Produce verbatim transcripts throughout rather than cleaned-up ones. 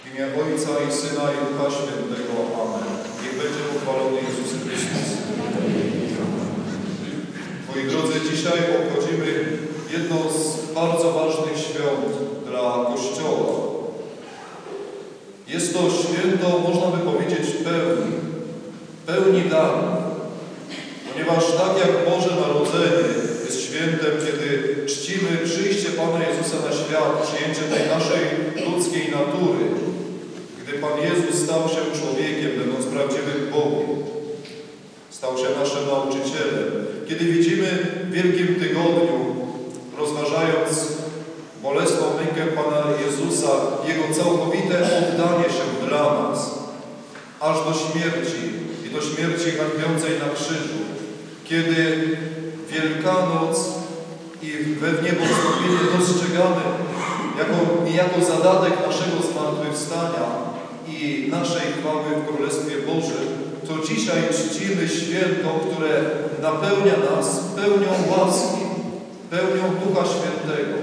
W imię Ojca i Syna i Ducha Świętego. Amen. Niech będzie pochwalony Jezus Chrystus. Moi drodzy, dzisiaj obchodzimy jedno z bardzo ważnych świąt dla Kościoła. Jest to święto, można by powiedzieć, pełni, pełni darów. Ponieważ tak jak Boże Narodzenie jest świętem, kiedy czcimy przyjście Pana Jezusa na świat, przyjęcie tej naszej ludzkiej natury, gdy Pan Jezus stał się człowiekiem, będąc prawdziwym Bogiem, stał się naszym nauczycielem. Kiedy widzimy w Wielkim Tygodniu, rozważając bolesną mękę Pana Jezusa, Jego całkowite oddanie się dla nas, aż do śmierci i do śmierci hańbiącej na krzyżu, kiedy Wielkanoc i we wniebowstąpienie dostrzegamy jako niejako zadanie naszego zmartwychwstania i naszej chwały w Królestwie Bożym, to dzisiaj czcimy święto, które napełnia nas pełnią łaski, pełnią Ducha Świętego.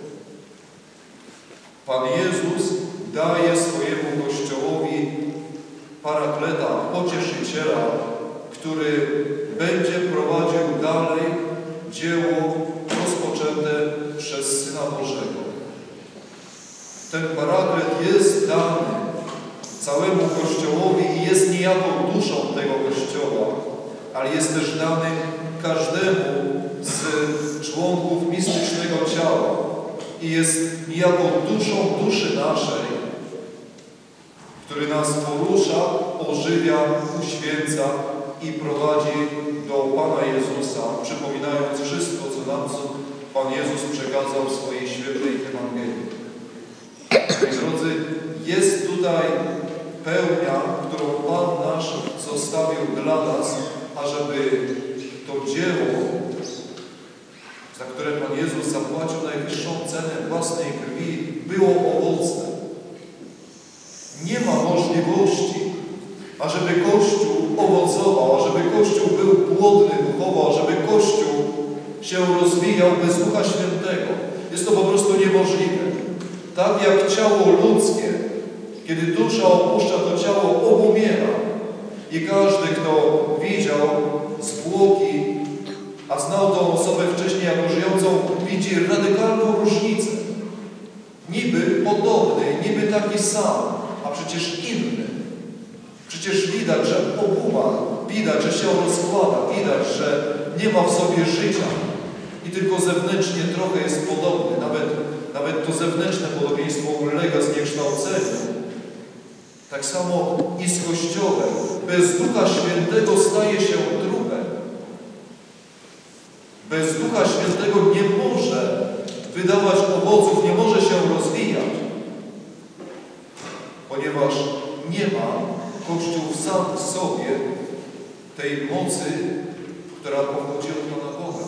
Pan Jezus daje swojemu Kościołowi Parakleta, Pocieszyciela, który będzie prowadził dalej dzieło rozpoczęte przez Syna Bożego. Ten Paraklet jest dany całemu Kościołowi i jest niejako duszą tego Kościoła, ale jest też dany każdemu z członków mistycznego ciała i jest niejako duszą duszy naszej, który nas porusza, ożywia, uświęca i prowadzi do Pana Jezusa, przypominając wszystko, co nam Pan Jezus przekazał w swojej świętej Ewangelii. Moi drodzy, jest tutaj pełnia, którą Pan nasz zostawił dla nas, ażeby to dzieło, za które Pan Jezus zapłacił najwyższą cenę własnej krwi, było owocne. Nie ma możliwości, ażeby Kościół owocował, ażeby Kościół był płodny duchowo, ażeby Kościół się rozwijał bez Ducha Świętego. Jest to po prostu niemożliwe. Tak jak ciało ludzkie, kiedy dusza opuszcza to ciało, obumiera. I każdy, kto widział zwłoki, a znał tą osobę wcześniej jako żyjącą, widzi radykalną różnicę. Niby podobny, niby taki sam, a przecież inny. Przecież widać, że obumarł, widać, że się rozkłada, widać, że nie ma w sobie życia i tylko zewnętrznie trochę jest podobny. Nawet, nawet to zewnętrzne podobieństwo ulega zniekształceniu. Tak samo i z Kościołem. Bez Ducha Świętego staje się trupem. Bez Ducha Świętego nie może wydawać owoców, nie może się rozwijać. Ponieważ nie ma Kościół sam w sobie tej mocy, która pochodzi od Pana Boga.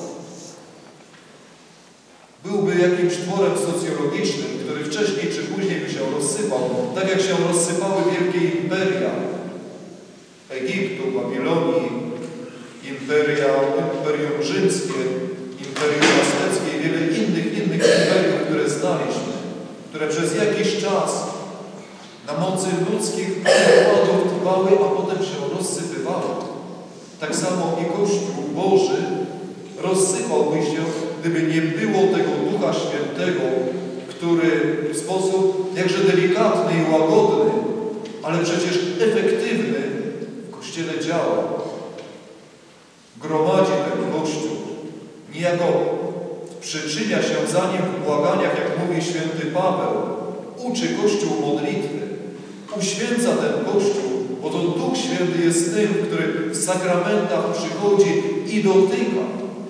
Byłby jakimś tworem socjologicznym, który wcześniej czy później by się rozsypał, tak jak się rozsypały wielkie imperia Egiptu, Babilonii, imperia, imperium rzymskie, imperium azteckie i wiele innych, innych imperiów, które znaliśmy, które przez jakiś czas na mocy ludzkich przykładów trwały, a potem się rozsypywały. Tak samo i Kościół Boży rozsypałby się, gdyby nie było tego Ducha Świętego, który w sposób jakże delikatny i łagodny, ale przecież efektywny w Kościele działa. Gromadzi ten Kościół. Niejako przyczynia się za nim w błaganiach, jak mówi święty Paweł. Uczy Kościół modlitwy. Uświęca ten Kościół, bo to Duch Święty jest tym, który w sakramentach przychodzi i dotyka.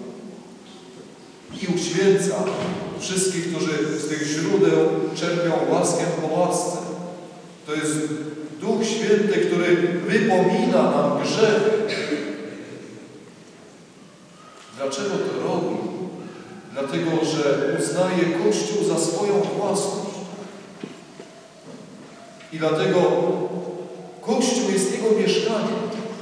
I uświęca wszystkich, którzy z tych źródeł czerpią łaskę po łasce. To jest Duch Święty, który wypomina nam grzechy. Dlaczego to robi? Dlatego, że uznaje Kościół za swoją własność. I dlatego Kościół jest Jego mieszkaniem.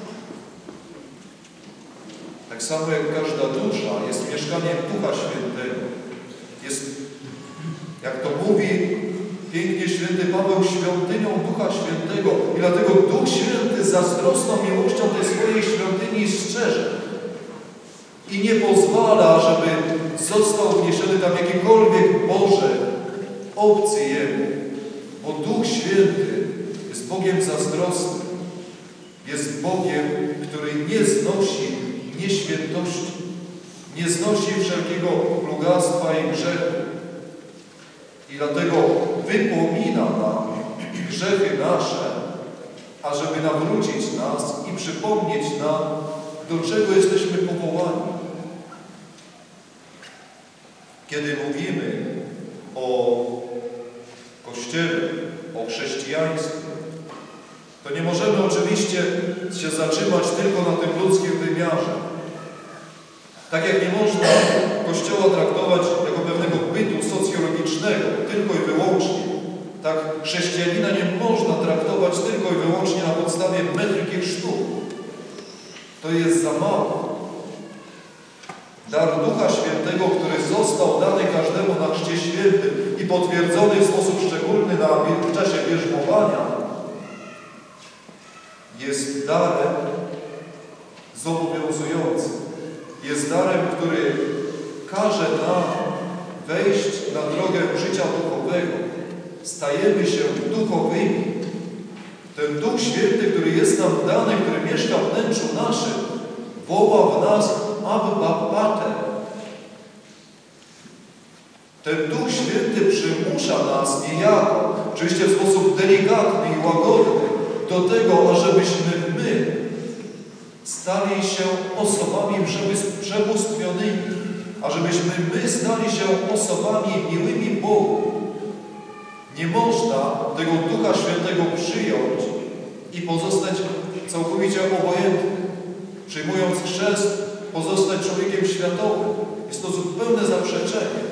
Tak samo jak każda dusza jest mieszkaniem Ducha Świętego. Jest, jak to mówi pięknie święty Paweł, świątynią Ducha Świętego i dlatego Duch Święty z zazdrosną miłością tej swojej świątyni strzeże i nie pozwala, żeby został wniesiony tam jakikolwiek Boże obcy Jemu, bo Duch Święty jest Bogiem zazdrosnym, jest Bogiem, który nie znosi nieświętości, nie znosi wszelkiego plugastwa i grzechu. I dlatego wypomina nam grzechy nasze, ażeby nawrócić nas i przypomnieć nam, do czego jesteśmy powołani. Kiedy mówimy o Kościele, o chrześcijaństwie, to nie możemy oczywiście się zatrzymać tylko na tym ludzkim wymiarze. Tak jak nie można Kościoła traktować jako pewnego bytu socjologicznego, tylko i wyłącznie, tak chrześcijanina nie można traktować tylko i wyłącznie na podstawie metryki chrztu. To jest za mało. Dar Ducha Świętego, który został dany każdemu na chrzcie świętym i potwierdzony w sposób szczególny na, w czasie bierzmowania, jest darem zobowiązującym. Jest darem, który każe nam wejść na drogę życia duchowego. Stajemy się duchowymi. Ten Duch Święty, który jest nam dany, który mieszka w wnętrzu naszym, woła w nas Abba Pater. Ten Duch Święty przymusza nas niejako, oczywiście w sposób delikatny i łagodny, do tego, ażebyśmy my stali się osobami przebóstwionymi, ażebyśmy my stali się osobami miłymi Bogu. Nie można tego Ducha Świętego przyjąć i pozostać całkowicie obojętnym. Przyjmując chrzest, pozostać człowiekiem światowym. Jest to zupełne zaprzeczenie.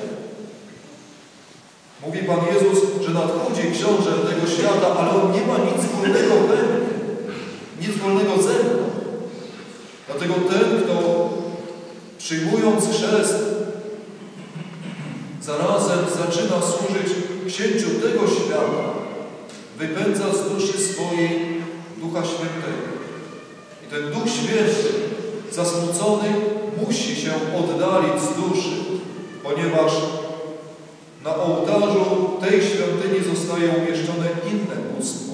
Mówi Pan Jezus, że nadchodzi książę tego świata, ale on nie ma nic wspólnego we mnie, nic wspólnego ze mną. Dlatego ten, kto przyjmując chrzest, zarazem zaczyna służyć księciu tego świata, wypędza z duszy swojej Ducha Świętego. I ten Duch Święty, zasmucony, musi się oddalić z duszy, ponieważ na ołtarzu tej świątyni zostaje umieszczone inne bóstwo.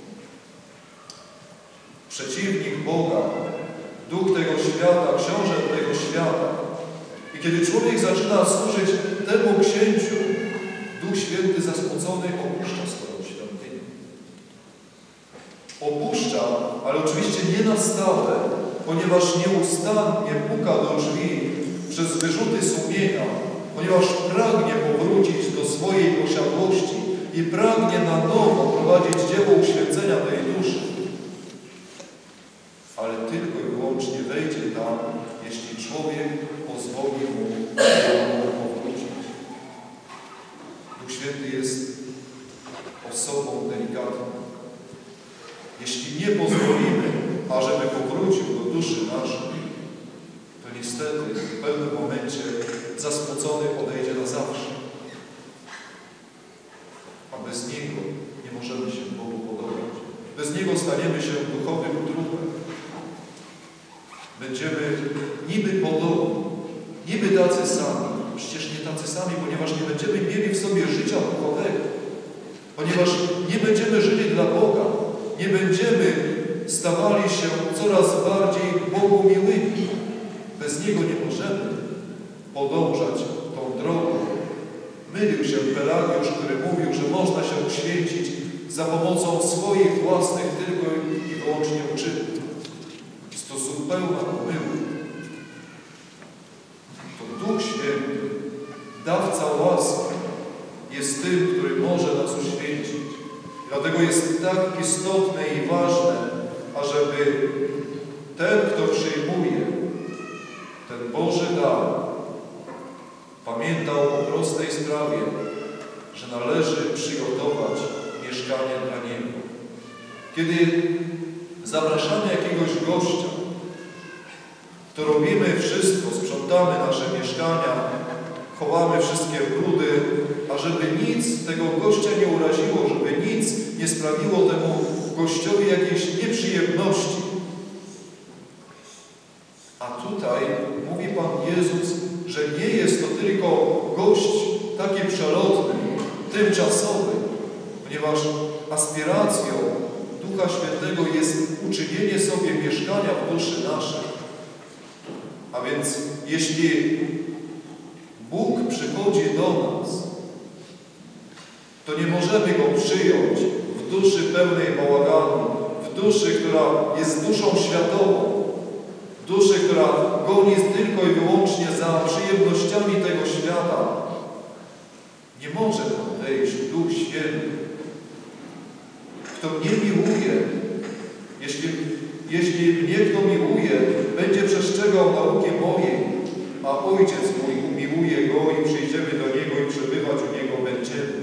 Przeciwnik Boga, duch tego świata, książę tego świata. I kiedy człowiek zaczyna służyć temu księciu, Duch Święty zasmucony opuszcza swoją świątynię. Opuszcza, ale oczywiście nie na stałe, ponieważ nieustannie puka do drzwi przez wyrzuty sumienia, ponieważ pragnie powrócić do swojej posiadłości i pragnie na nowo prowadzić dzieło uświęcenia tej duszy. Ale tylko i wyłącznie wejdzie tam, jeśli człowiek pozwoli mu powrócić. Duch Święty jest osobą delikatną. Jeśli nie pozwolimy, ażeby powrócił do duszy naszej, to niestety w pewnym momencie zasmucony odejdzie na zawsze. A bez Niego nie możemy się Bogu podobać. Bez Niego staniemy się duchowym trupem. Będziemy niby podobni, niby tacy sami. Przecież nie tacy sami, ponieważ nie będziemy mieli w sobie życia duchowego. Ponieważ nie będziemy żyli dla Boga. Nie będziemy stawali się coraz bardziej Bogu miłymi. Bez Niego nie możemy podążać tą drogą. Mylił się Pelagiusz, który mówił, że można się uświęcić za pomocą swoich własnych tylko i wyłącznie uczynków. Jest to zupełna pomyłka. To Duch Święty, dawca łaski, jest tym, który może nas uświęcić. Dlatego jest tak istotne i ważne, ażeby ten, kto przyjmuje ten Boży dar, pamiętał o prostej sprawie, że należy przygotować mieszkanie dla Niego. Kiedy zapraszamy jakiegoś gościa, to robimy wszystko, sprzątamy nasze mieszkania, chowamy wszystkie brudy, ażeby nic tego gościa nie uraziło, żeby nic nie sprawiło temu gościowi jakiejś nieprzyjemności. A tutaj mówi Pan Jezus, że nie jest to tylko gość taki przelotny, tymczasowy, ponieważ aspiracją Ducha Świętego jest uczynienie sobie mieszkania w duszy naszej. A więc jeśli Bóg przychodzi do nas, to nie możemy Go przyjąć w duszy pełnej bałaganu, w duszy, która jest duszą światową, w duszy, która goni tylko i wyłącznie za przyjemnościami tego świata. Nie może tam wejść Duch Święty. Kto mnie miłuje, jeśli, jeśli mnie kto miłuje, będzie przestrzegał nauki mojej, a Ojciec mój umiłuje Go i przyjdziemy do Niego i przebywać u Niego będziemy.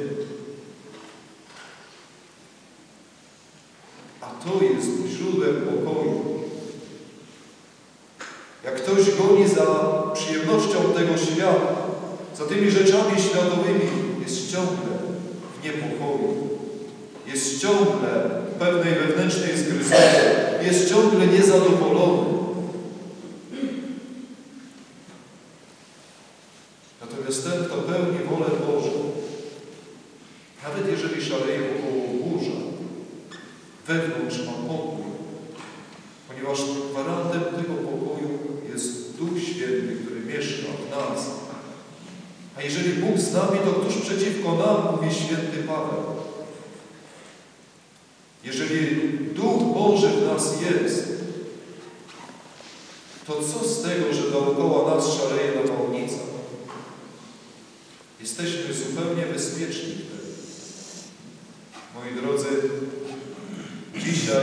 A to jest źródłem pokoju. Jak ktoś goni za przyjemnością tego świata, za tymi rzeczami światowymi, jest ciągle w niepokoju. Jest ciągle w pewnej wewnętrznej zgryzocie. Jest ciągle niezadowolony. Natomiast ten, kto pełni wolę Bożą, nawet jeżeli szaleje wokoło burza, wewnątrz ma pokój, ponieważ gwarantem tego pokoju jest Duch Święty, który mieszka w nas. A jeżeli Bóg z nami, to któż przeciwko nam, mówi święty Paweł. Jeżeli Duch Boży w nas jest, to co z tego, że dookoła nas szaleje nawałnica? Jesteśmy zupełnie bezpieczni wtedy. Moi drodzy, dzisiaj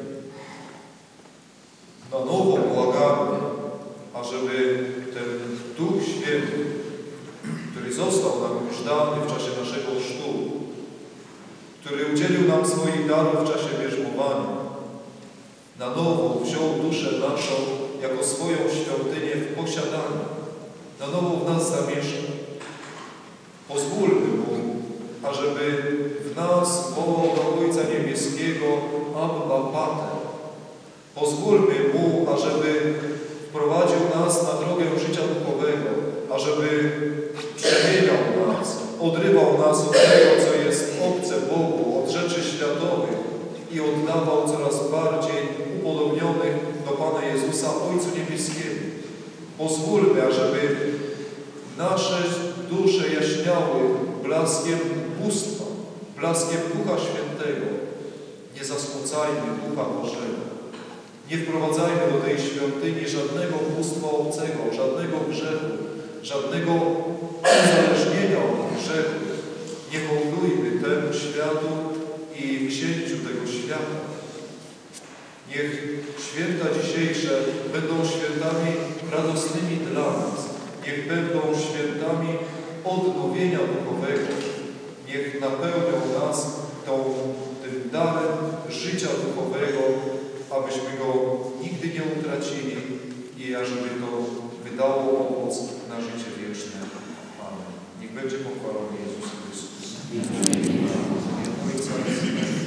na nowo błagamy, ażeby ten Duch Święty, który został nam już dany w czasie naszego chrztu, który udzielił nam swoich darów w czasie bierzmowania, na nowo wziął duszę naszą jako swoją świątynię w posiadanie, na nowo w nas zamieszkał. Pozwólmy Mu, ażeby w nas wołał do Ojca Niebieskiego Abba Pater. Pozwólmy Mu, ażeby wprowadził nas na drogę życia duchowego, ażeby przemieniał nas, odrywał nas od tego, co jest obce Bogu, od rzeczy światowych i oddawał coraz bardziej upodobnionych do Pana Jezusa Ojcu Niebieskiemu. Pozwólmy, ażeby nasze dusze jaśniały blaskiem bóstwa, blaskiem Ducha Świętego. Nie zasmucajmy Ducha Bożego. Nie wprowadzajmy do tej świątyni żadnego bóstwa obcego, żadnego grzechu, żadnego uzależnienia od grzechu. Nie hołdujmy temu światu i księciu tego świata. Niech święta dzisiejsze będą świętami radosnymi dla nas. Niech będą świętami odnowienia duchowego. Niech napełnią nas tą, tym darem życia duchowego, abyśmy go nigdy nie utracili i ażeby to wydało owoc na życie wieczne. Amen. Niech będzie pochwalony Jezus Chrystus. Ojca